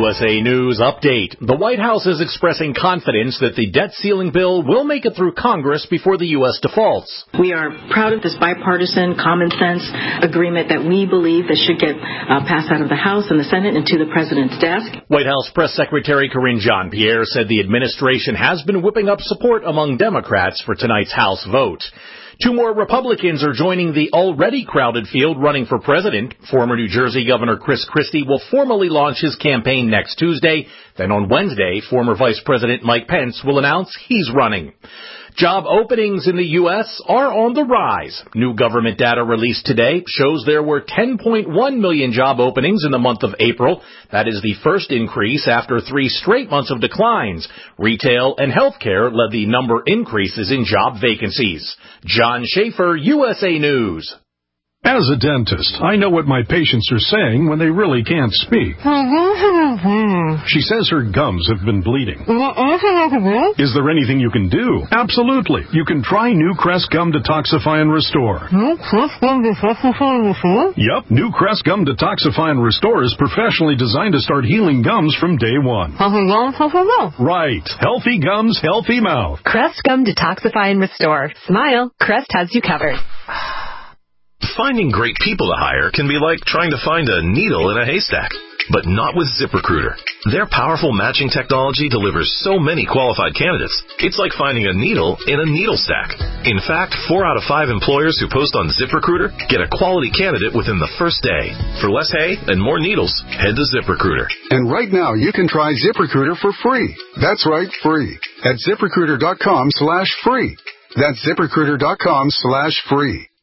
USA News update. The White House is expressing confidence that the debt ceiling bill will make it through Congress before the U.S. defaults. We are proud of this bipartisan, common sense agreement that we believe that should get passed out of the House and the Senate and to the President's desk. White House Press Secretary Karine Jean-Pierre said the administration has been whipping up support among Democrats for tonight's House vote. 2 more Republicans are joining the already crowded field running for president. Former New Jersey Governor Chris Christie will formally launch his campaign next Tuesday. Then on Wednesday, former Vice President Mike Pence will announce he's running. Job openings in the U.S. are on the rise. New government data released today shows there were 10.1 million job openings in the month of April. That is the first increase after 3 straight months of declines. Retail and healthcare led the number increases in job vacancies. John Schaefer, USA News. As a dentist, I know what my patients are saying when they really can't speak. She says her gums have been bleeding. Is there anything you can do? Absolutely. You can try New Crest Gum Detoxify and Restore. New Crest Gum Detoxify and Restore? Yep, New Crest Gum Detoxify and Restore is professionally designed to start healing gums from day one. Healthy gums, healthy mouth. Right. Healthy gums, healthy mouth. Crest Gum Detoxify and Restore. Smile. Crest has you covered. Finding great people to hire can be like trying to find a needle in a haystack, but not with ZipRecruiter. Their powerful matching technology delivers so many qualified candidates, it's like finding a needle in a needle stack. In fact, 4 out of 5 employers who post on ZipRecruiter get a quality candidate within the first day. For less hay and more needles, head to ZipRecruiter. And right now, you can try ZipRecruiter for free. That's right, free. At ZipRecruiter.com/free. That's ZipRecruiter.com/free.